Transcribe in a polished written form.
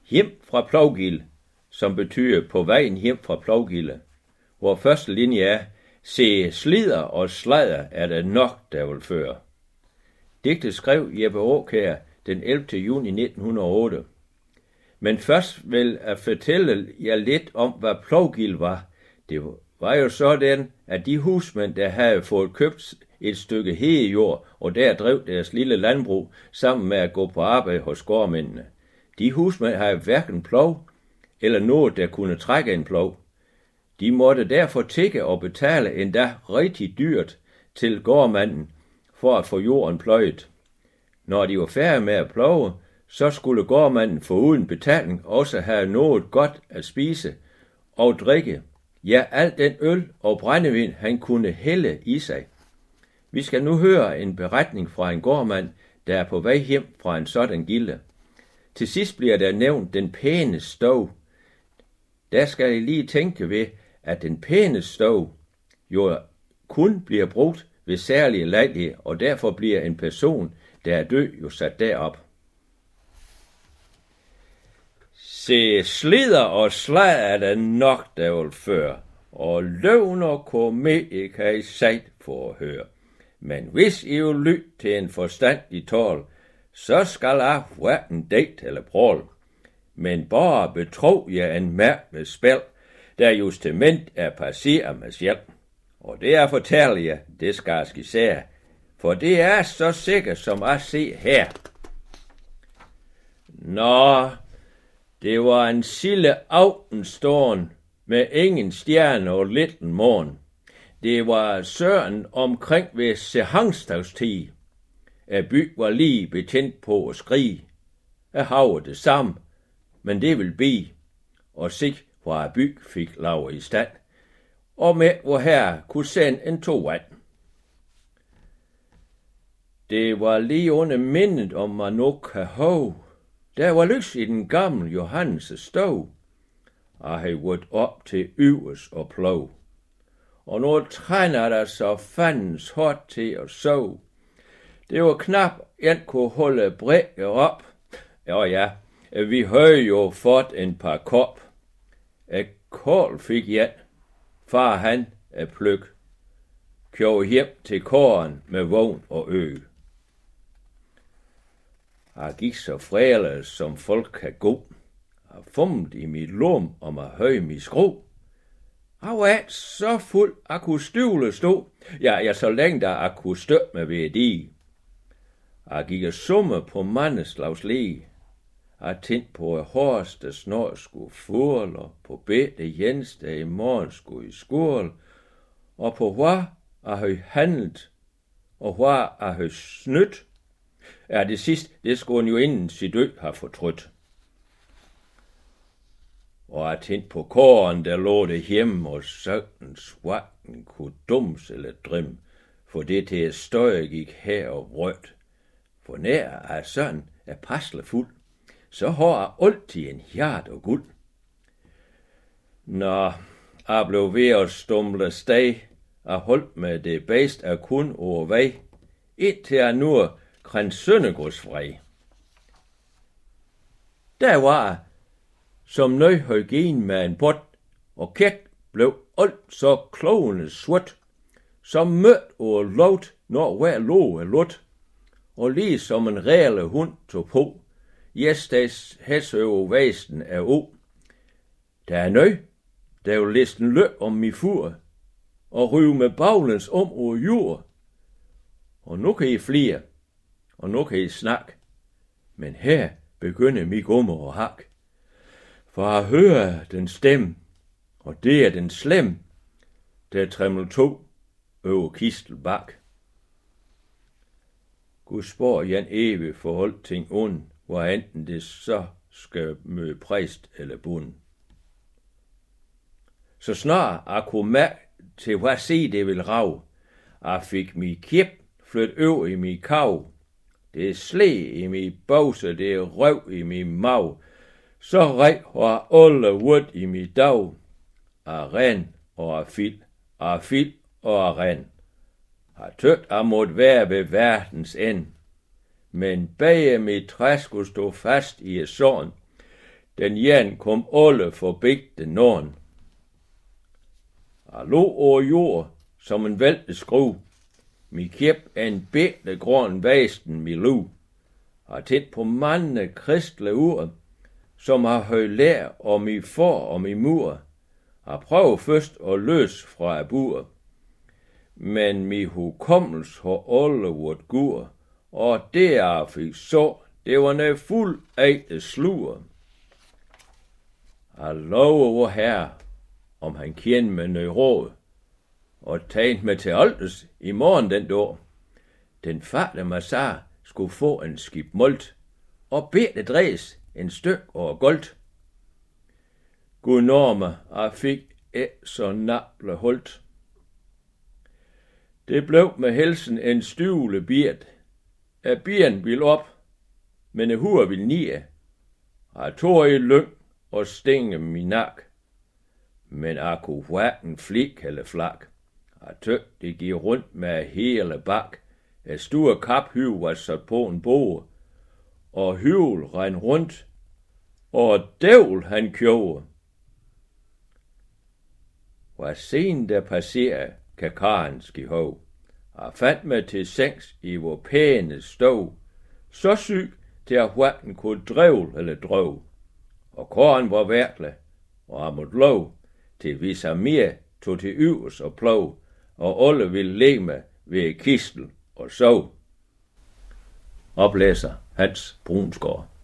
Hjem fra Plovgild, som betyder på vejen hjem fra Plovgilde, hvor første linje er, se slider og sladder er det nok, der vil føre. Digtet skrev Jeppe Aakjær den 11. juni 1908. Men først vil jeg fortælle jer lidt om, hvad Plovgild var. Det var jo sådan, at de husmænd, der havde fået købt et stykke hedejord, og der drev deres lille landbrug sammen med at gå på arbejde hos gårdmændene. De husmænd havde hverken plov eller noget, der kunne trække en plov. De måtte derfor tikke og betale endda rigtig dyrt til gårdmanden for at få jorden pløjet. Når de var færdige med at plove, så skulle gårdmanden foruden betaling også have noget godt at spise og drikke. Ja, alt den øl og brændevin, han kunne hælde i sig. Vi skal nu høre en beretning fra en gårdmand, der er på vej hjem fra en sådan gilde. Til sidst bliver der nævnt den pæne stov. Der skal I lige tænke ved, at den pæne stov jo kun bliver brugt ved særlige lejligheder, og derfor bliver en person, der er død, jo sat derop. Se slider og slag er det nok, der vil føre, og løvn og komedie kan I sagt for at høre. Men hvis I vil lytte til en forstandig tål, så skal jeg hverken date eller prøve. Men bare betro jer en mærke spil, der justament er passeret med sjæl. Og det er fortæller jer, det skal jeg skissere, for det er så sikkert som at se her. Nå, det var en sille aftenståen med ingen stjerne og lidt en morgen. Det var søren omkring ved sehangsdagstid. By var lige betændt på at skrige. Havet det samme, men det vil blive, og sig hvor by fik lavet i stand, og med hvor her kunne sende en togvand. Det var lige under mindet om man nok kan hove. Der var lys i den gamle Johannes' stov, og han var op til øvers og plov. Og nu træner der så fandens hårdt til at sove. Det var knap, en kunne holde brækket op. Ja, vi havde jo fået en par kop. Kål fik jeg. Far han er pløk. Kjøv hjem til kåren med vogn og ø. Jeg gik så fræle, som folk kan gå. Jeg fummet i mit lom og mig høj mit skro. Jeg var så fuld, at kunne støvle stå. Ja, så længe der jeg kunne støtte mig ved det. Jeg gik og summe på mandeslags læge. Jeg tænkte på, at Horst, der snart skulle furle, og på Bette Jens, der i morgen skulle i skål, og på hvad jeg havde handlet, og hvad jeg havde snydt. Ja, det sidste, det skulle han jo inden sit død have fortrudt. Og jeg tænkte på kåren, der lå det hjemme, og søgtens hverken kunne dums eller drim, for det til støj gik her og rødt. For nær af sådan er pasle fuld, så har jeg altid en hjert og guld. Nå, jeg blev ved at stumle steg, jeg holdt med det bedste af kun over vej, indtil jeg nu kræn Søndergårdsfrej. Der var jeg, som nøj højgen med en pot, og kæk blev alt så klovende sort, som mødt og lovt, når hver lå er lot, og lige som en ræle hund tog på, Jesdags hæsøve væsen er o. Der er nøj, der vil listen løb om mi fur, og ryve med baglens om over jord. Og nu kan I flere, og nu kan I snak, men her begynder mi gummer og hak. For jeg hører den stemme, og det er den slem, der tremler to over Kistelbak. Gud spår Jan evig forhold ting ond, hvor enten det så skal møde præst eller bund. Så snart jeg kunne mærke til hvad se det vil rav, jeg fik mi kæp flyttet over i mi kav. Det er slæ i mi bause, det er røv i mi mav. Så rej har alle våd i mi dag. Jeg ren og jeg fil og jeg ren. Jeg tøt jeg måtte være ved verdens ende. Men bag mit træ skulle stå fast i et sån. Den jan kom alle forbi den norn. Jeg lå over jord som en vælte skru. Mi kæp er en bitte grøn væsten mi lu. Har tændt på mange kristle ur, som har høj lær om i for og i mur. Har prøvet først at løse fra bur. Men mi hukommels har alle vort gur, og det er fik så, det var næ fuld af det slur. Jeg lover vor herre, om han kender med nøj råd, og tegnet med til altes i morgen den dag. Den fatte massar skulle få en skib molt, og bedte dræs en styk over gold. Gud norme, jeg fik så nable holdt. Det blev med helsen en stivle biert. Bien ville op, men hur ville nie. Jeg tog i lyng og stinge min nak. Men jeg kunne hverken flik eller flak. Jeg tøg, det gik rundt med hele bak. Et store kaphyv var sat på en bog, og hyvel regn rundt, og dævl han kjove. Hvor sen der passerer, kan karen skihov. Jeg fandt mig til sengs i vor pæne stov, så syg til at hverken kunne drevl eller drøv. Og karen var værtle, og jeg måtte lov, til vi sig mere tog til yvers og plov, og alle ville lægge mig ved kistel og sov. Oplæser Hans Brunsgaard.